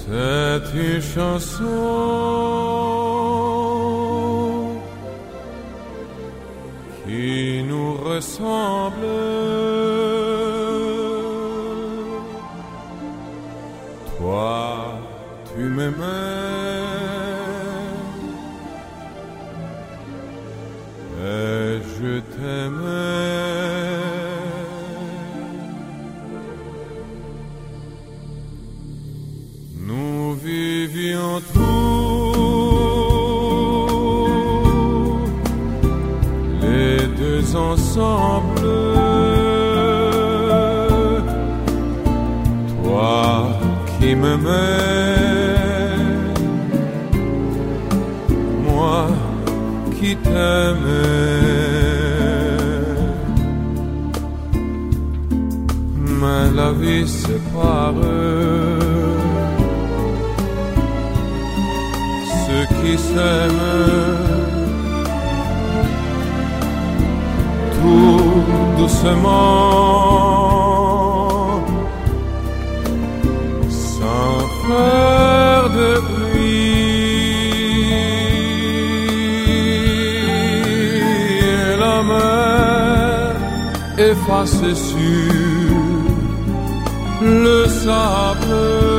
C'est une chanson qui nous ressemble. Toi, tu m'aimais et je t'aimais. Nous vivions tous les deux ensemble. Toi qui m'aimais, moi qui t'aimais. Mais la vie sépare ceux qui s'aiment. Tout doucement, sans faire de bruit, et la mer efface sur le sable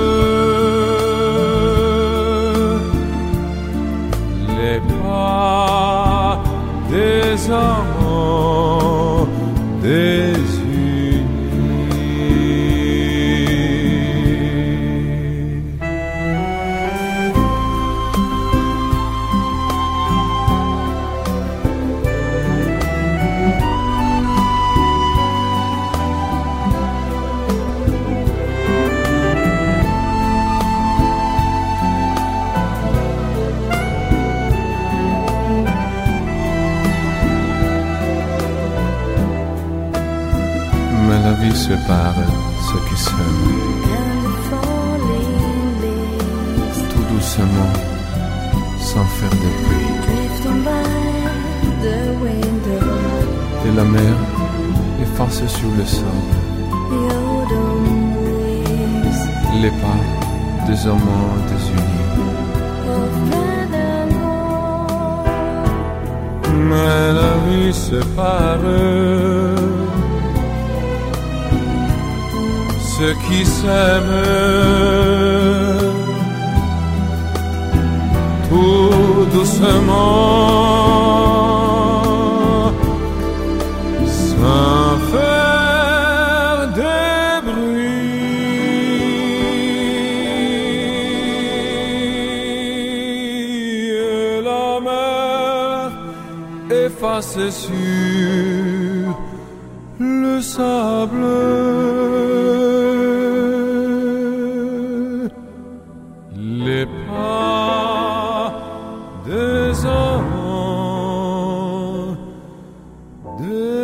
les pas des amants désunis. Mais la vie sépare ceux qui s'aiment. Tout doucement, sans faire de bruit. Et la mer efface sur le sable les pas des amants désunis. Mais la vie sépare ceux qui s'aiment. Tout doucement, sans faire de bruit, et la mer efface sur le sable les pas des amants.